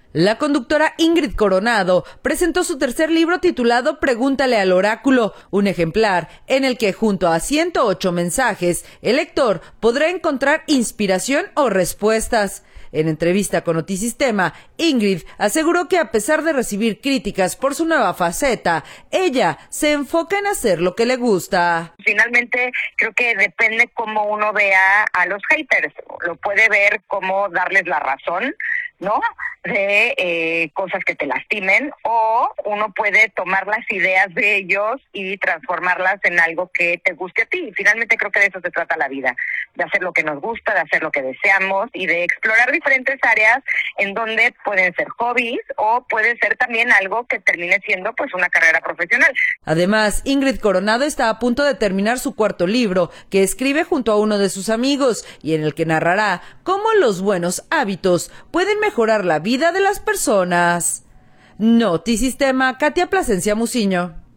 La conductora Ingrid Coronado presentó su tercer libro titulado Pregúntale al oráculo, un ejemplar en el que junto a 108 mensajes el lector podrá encontrar inspiración o respuestas. En entrevista con Notisistema, Ingrid aseguró que a pesar de recibir críticas por su nueva faceta, ella se enfoca en hacer lo que le gusta. Finalmente, creo que depende cómo uno vea a los haters. Lo puede ver como darles la razón, ¿no? De cosas que te lastimen, o uno puede tomar las ideas de ellos y transformarlas en algo que te guste a ti. Finalmente creo que de eso se trata la vida, de hacer lo que nos gusta, de hacer lo que deseamos y de explorar diferentes áreas en donde pueden ser hobbies o puede ser también algo que termine siendo pues una carrera profesional. Además, Ingrid Coronado está a punto de terminar su cuarto libro, que escribe junto a uno de sus amigos y en el que narrará cómo los buenos hábitos pueden mejorar la vida de las personas. Notisistema, Katia Plasencia Muciño.